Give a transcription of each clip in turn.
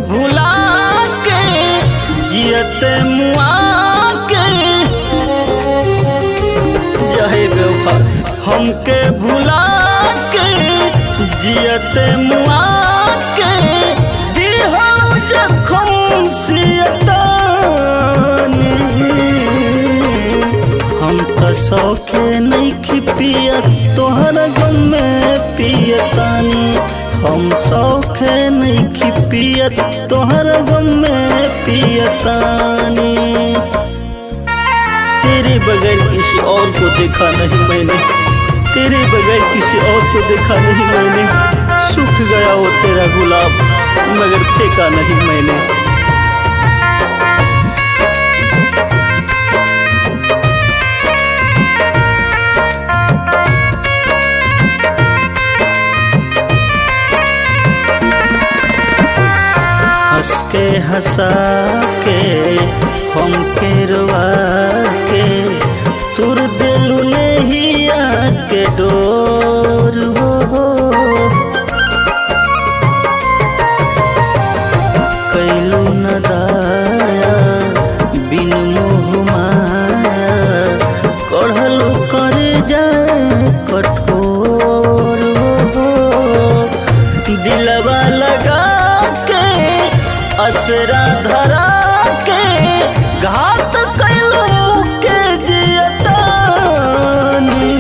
भुला के जियते मुआ के जहे बेवफा हमके भुला के जियते मुआ के दिहो जखम सियतानी हम तो शौके नहीं खिपियत तोहर गम में पियतानी हम शौके नहीं खिपियत तोहर गम में पियतानी। तेरे बगैर किसी और को देखा नहीं मैंने, तेरे बगैर किसी और को देखा नहीं मैंने, सूख गया वो तेरा गुलाब मगर फेंका नहीं मैंने। हंस के हंसा के हम के रुआ के तुर दिलु नहिया के डोर हो कैलू न दाया बिन मोह माया कढ़लू कर जाए कठोर हो दिलवा लगा के असरा धरा के घात कैलू के जियतानी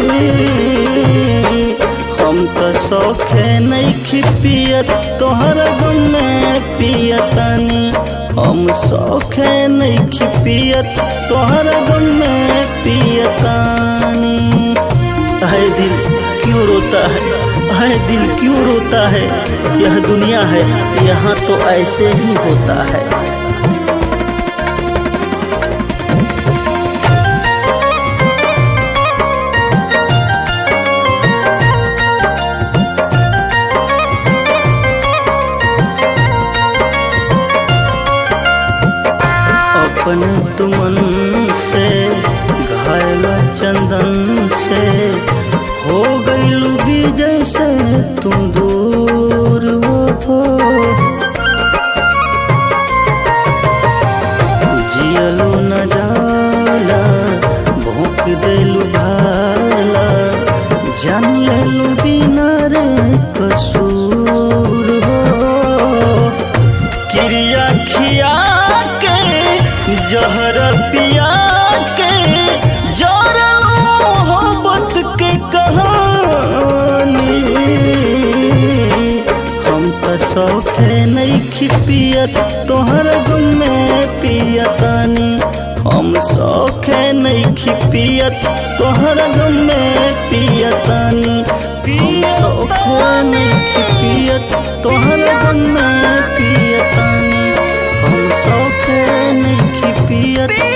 हम तो शौखे नहीं खिपियत तोहर गम में पियतानी हम शौखे नहीं खिपियत तोहर गम में पियतानी। है दिल क्यों रोता है दिल क्यों रोता है, यह दुनिया है यहाँ तो ऐसे ही होता है। अपन तुमन से घायल चंदन से हो गईलू विजय से तुम दूर हो जियलू न जाला भोंक देलू भाला जान लेलू बिना रे कसूर हो क्रिया खिया के जहर पिया के जोड़ा मोहब्बत के कहानी हम तो शौखे नहीं खिपियत तोहर गम में पियतानी हम शौखे नहीं खिपियत तोहर गम में पियतानी हम शौखे नहीं खिपियत तोहर गम में पियतानी हम शौखे नहीं खिपियत